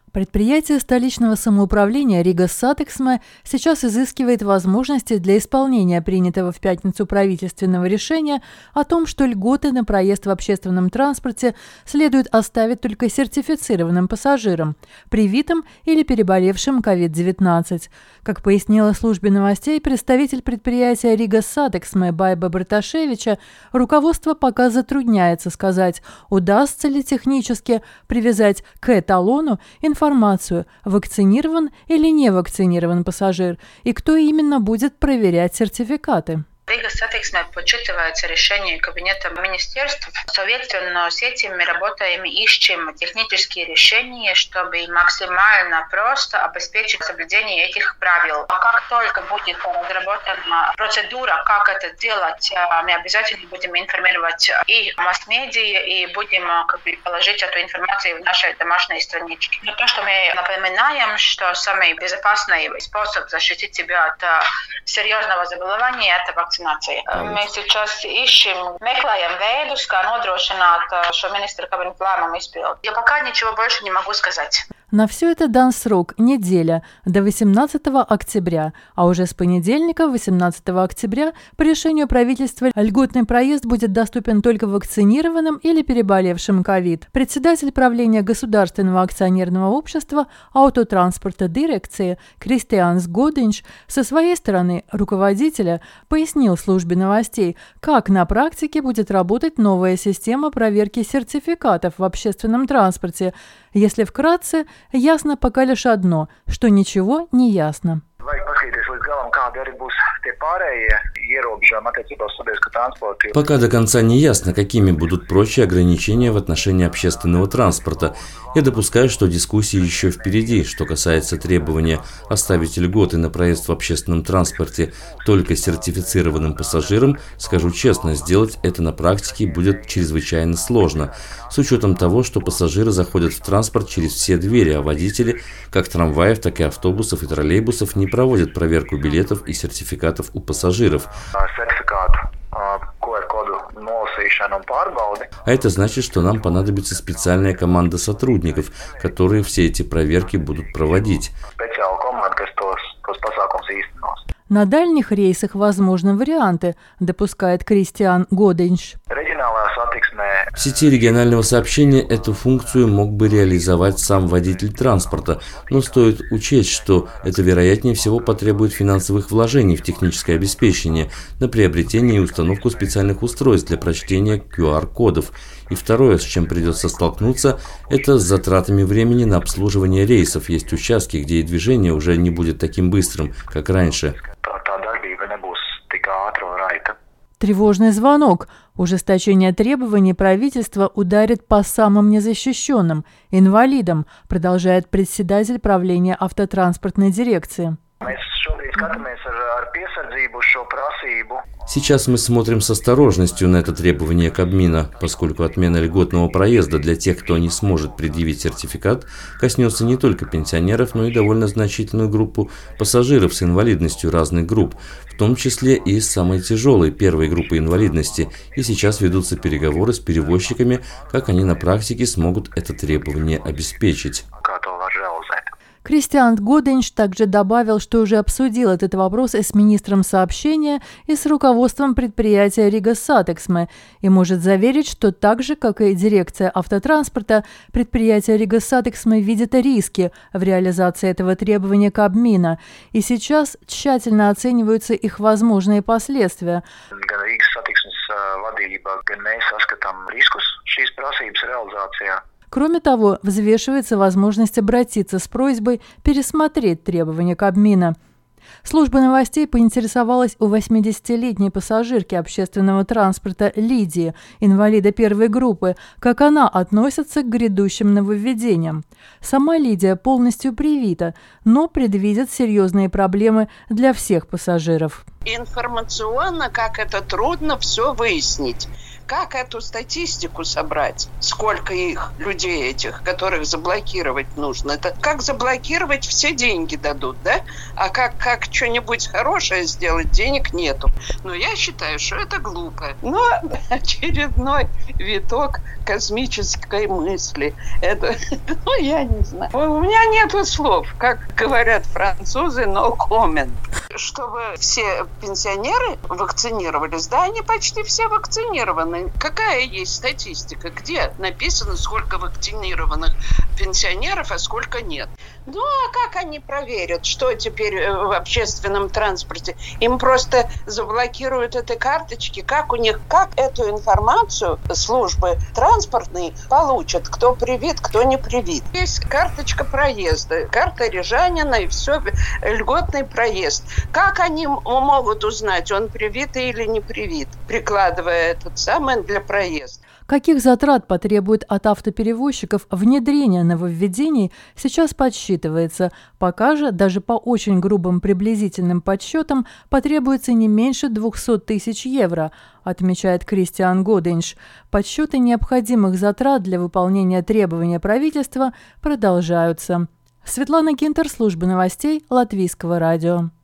Предприятие столичного самоуправления Рига Сатексме сейчас изыскивает возможности для исполнения принятого в пятницу правительственного решения о том, что льготы на проезд в общественном транспорте следует оставить только сертифицированным пассажирам, привитым или переболевшим COVID-19. Как пояснила службе новостей представитель предприятия Рига Сатексме Байба Барташевича, руководство пока затрудняется сказать, удастся ли технически привязать к эталону информацию, вакцинирован или не вакцинирован пассажир, и кто именно будет проверять сертификаты. Рига Сатексме подсчитывается решение Кабинета министерств. Соответственно, с этим мы работаем и ищем технические решения, чтобы максимально просто обеспечить соблюдение этих правил. Как только будет разработана процедура, как это делать, мы обязательно будем информировать и масс-медиа, и будем положить эту информацию в нашей домашней страничке. Но то, что мы напоминаем, что самый безопасный способ защитить себя от серьезного заболевания – это вакцинация. Мы сейчас ищем, meklējam veidus, kā nodrošināt šo ministra kabineta lēmumu izpildi. Я пока ничего больше не могу сказать. На все это дан срок – неделя, до 18 октября, а уже с понедельника, 18 октября, по решению правительства льготный проезд будет доступен только вакцинированным или переболевшим ковид. Председатель правления Государственного акционерного общества автотранспорта дирекции Кристианс Годинш со своей стороны руководителя пояснил службе новостей, как на практике будет работать новая система проверки сертификатов в общественном транспорте. Если вкратце, ясно пока лишь одно, что ничего не ясно. Пока до конца не ясно, какими будут прочие ограничения в отношении общественного транспорта. Я допускаю, что дискуссии еще впереди. Что касается требования оставить льготы на проезд в общественном транспорте только сертифицированным пассажирам, скажу честно, сделать это на практике будет чрезвычайно сложно. С учетом того, что пассажиры заходят в транспорт через все двери, а водители, как трамваев, так и автобусов и троллейбусов, не проводят проверку билетов и сертификатов у пассажиров. А это значит, что нам понадобится специальная команда сотрудников, которые все эти проверки будут проводить. На дальних рейсах возможны варианты, допускает Кристиан Годинш. В сети регионального сообщения эту функцию мог бы реализовать сам водитель транспорта, но стоит учесть, что это вероятнее всего потребует финансовых вложений в техническое обеспечение, на приобретение и установку специальных устройств для прочтения QR-кодов. И второе, с чем придется столкнуться, это с затратами времени на обслуживание рейсов. Есть участки, где и движение уже не будет таким быстрым, как раньше. Тревожный звонок. Ужесточение требований правительства ударит по самым незащищенным – инвалидам, продолжает председатель правления автотранспортной дирекции. Сейчас мы смотрим с осторожностью на это требование Кабмина, поскольку отмена льготного проезда для тех, кто не сможет предъявить сертификат, коснется не только пенсионеров, но и довольно значительную группу пассажиров с инвалидностью разных групп, в том числе и с самой тяжелой первой группы инвалидности, и сейчас ведутся переговоры с перевозчиками, как они на практике смогут это требование обеспечить. Кристиан Годинш также добавил, что уже обсудил этот вопрос и с министром сообщения, и с руководством предприятия Рига Сатексме, и может заверить, что так же, как и дирекция автотранспорта, предприятие Рига Сатексме видит риски в реализации этого требования Кабмина, и сейчас тщательно оцениваются их возможные последствия. Кроме того, взвешивается возможность обратиться с просьбой пересмотреть требования Кабмина. Служба новостей поинтересовалась у 80-летней пассажирки общественного транспорта Лидии, инвалида первой группы, как она относится к грядущим нововведениям. Сама Лидия полностью привита, но предвидит серьезные проблемы для всех пассажиров. Информационно, как это трудно все выяснить. Как эту статистику собрать? Сколько их, людей этих, которых заблокировать нужно? Это как заблокировать, все деньги дадут, да? А как что-нибудь хорошее сделать, денег нету. Но я считаю, что это глупо. Но очередной виток космической мысли. Это, я не знаю. У меня нету слов. Как говорят французы, no comment. Чтобы все пенсионеры вакцинировались, да, они почти все вакцинированы. Какая есть статистика? Где написано, сколько вакцинированных пенсионеров, а сколько нет? Ну, а как они проверят, что теперь в общественном транспорте? Им просто заблокируют эти карточки. Как эту информацию службы транспортные получат? Кто привит, кто не привит. Есть карточка проезда, карта Рижанина и все, льготный проезд. Как они могут узнать, он привитый или не привит, прикладывая этот самый для проезда? Каких затрат потребует от автоперевозчиков внедрение нововведений, сейчас подсчитывается. Пока же, даже по очень грубым приблизительным подсчетам, потребуется не меньше 200 тысяч евро, отмечает Кристиан Годенш. Подсчеты необходимых затрат для выполнения требования правительства продолжаются. Светлана Гинтер, служба новостей Латвийского радио.